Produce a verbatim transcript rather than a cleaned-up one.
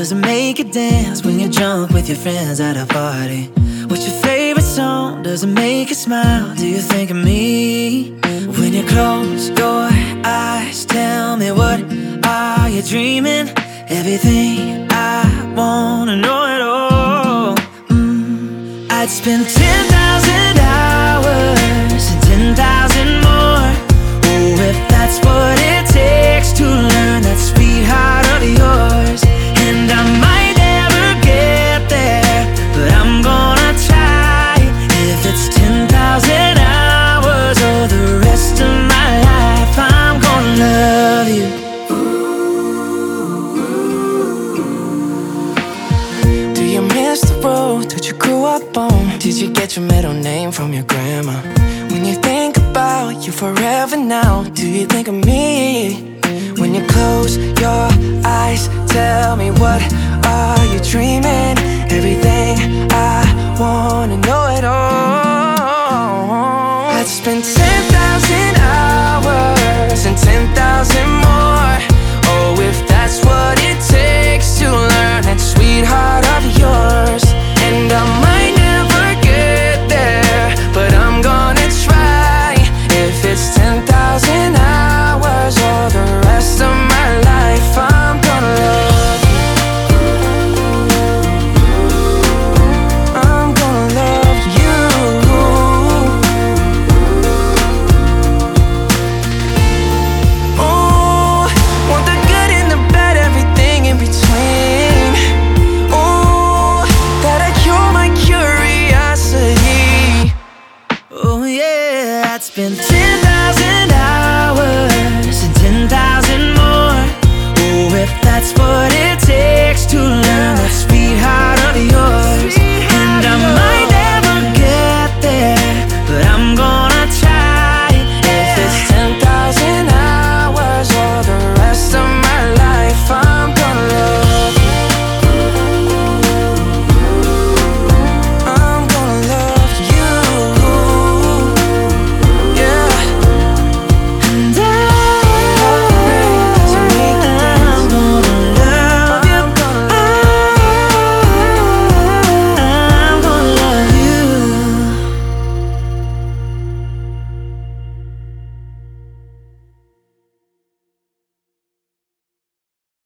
does it make you dance when you're drunk with your friends at a party? What's your favorite song? Does it make you smile? Do you think of me? When you close your eyes, tell me, what are you dreaming? Everything I wanna know it all. mm, I'd spend ten thousand hours and ten thousand more. Oh, if that's what it takes to learn that sweetheart of yours. And I might never get there, but I'm gonna try. If it's ten thousand hours or the rest of my life, I'm gonna love you. Do you miss the road that you grew up on? Did you get your middle name from your grandma? When you think about you forever now, do you think of me? When you close your eyes, tell me, what are you dreaming?